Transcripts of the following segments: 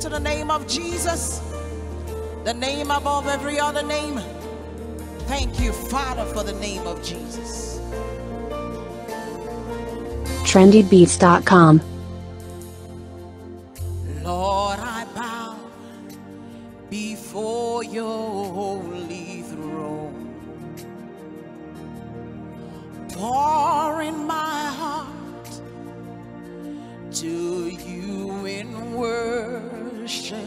to the name of Jesus, the name above every other name. Thank you, Father, for the name of Jesus. trendybeats.com. Lord, I bow before your holy throne, pouring my heart to you in worship.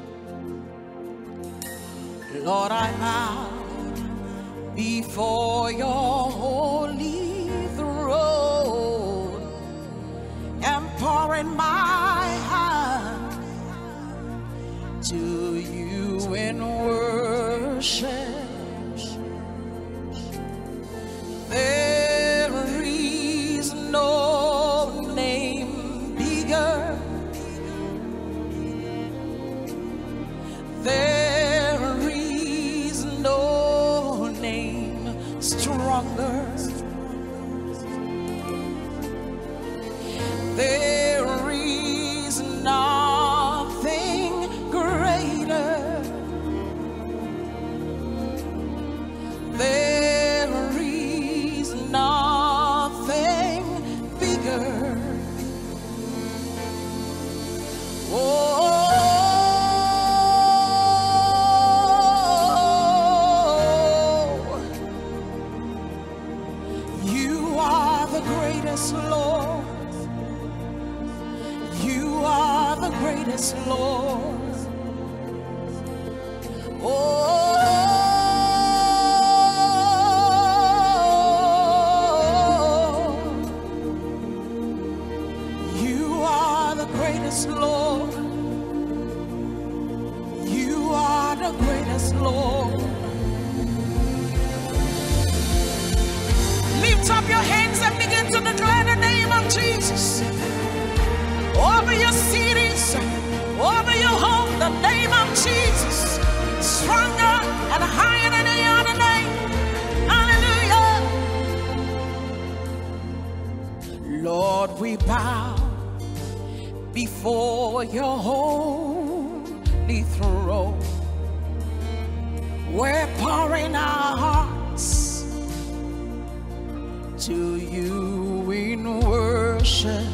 Lord, I bow before your holy throne and pouring my heart to you in worship. There is no name bigger. There is no name stronger. There is nothing greater. There is nothing bigger. Oh, you are the greatest, Lord. You are the greatest, Lord. Oh, you are the greatest, Lord. You are the greatest, Lord. Lift up your hands and begin to declare the name of Jesus. Over your cities, over your home, the name of Jesus, stronger and higher than any other name. Hallelujah. Lord, we bow before your holy throne. We're pouring our hearts to you in worship.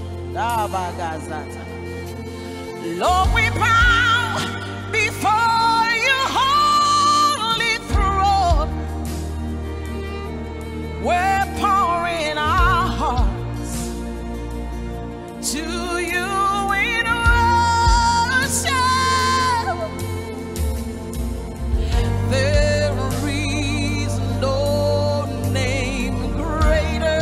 Lord, we bow before your holy throne. We're pouring our hearts to you in worship. There is no name greater.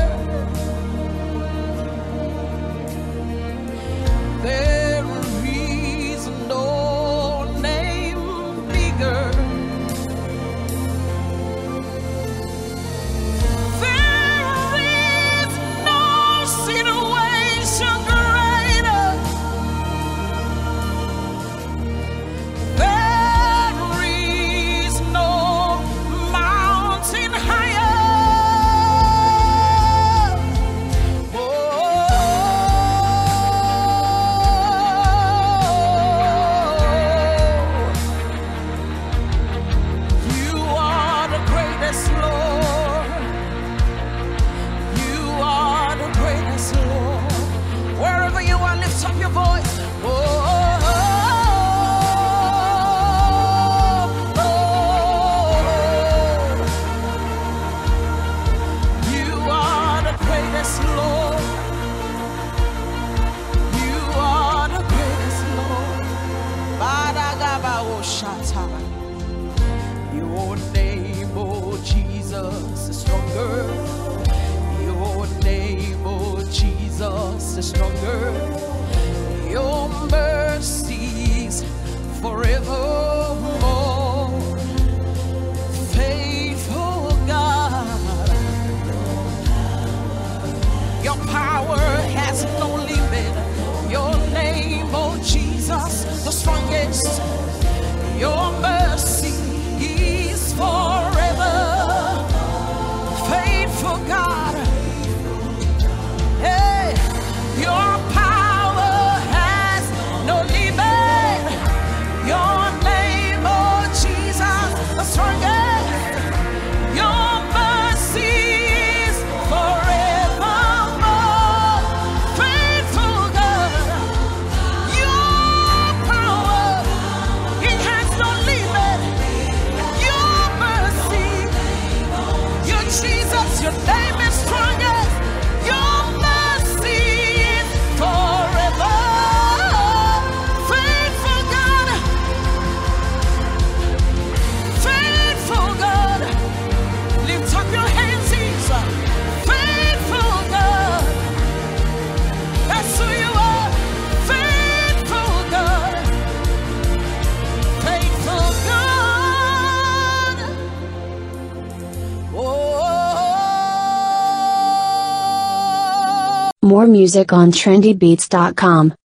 There is no name bigger. There is no situation greater. There is no mountain higher. You are the greatest, Lord. You are the greatest, Lord. Wherever you are, lift up your voice. You are the greatest, Lord. You are the greatest, Lord. Badagabaoshata. Your name, oh Jesus, is stronger. Your name, oh Jesus, is stronger. Your mercies forevermore. Faithful God, your power has no limit. Your name, oh Jesus, the strongest. Your mercy is forever. Faithful God, hey, your power has no limit. More music on trendybeats.com.